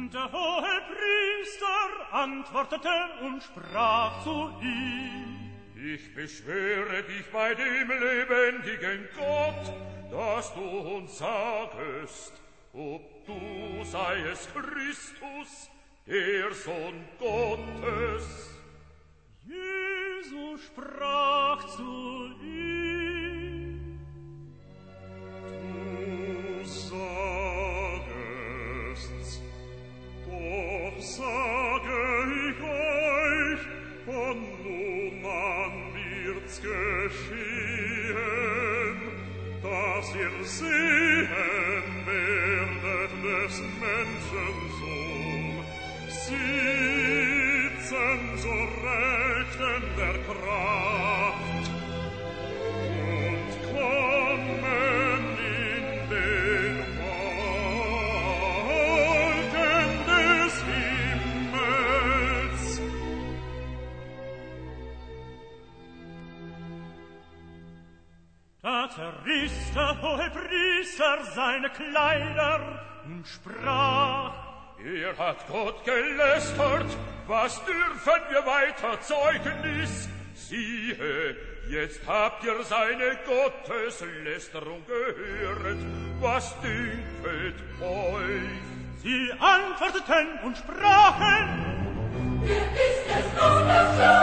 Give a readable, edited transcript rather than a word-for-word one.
Der Hohepriester antwortete und sprach zu ihm: Ich beschwöre dich bei dem lebendigen Gott, dass du uns sagest, ob du seiest Christus, der Sohn Gottes. Jesus sprach zu ihm: Du sagest's, doch sage ich euch, von nun an wird's geschehen, dass ihr sehen werdet des Menschen Sohn, sitzen zur Rechten der Kraft und kommen in den Wolken des Himmels. Da zerriss der Hohepriester seine Kleider und sprach: Er hat Gott gelästert, was dürfen wir weiter Zeugnis? Siehe, jetzt habt ihr seine Gotteslästerung gehört, was dünket euch? Sie antworteten und sprachen: Wer ist es nun, der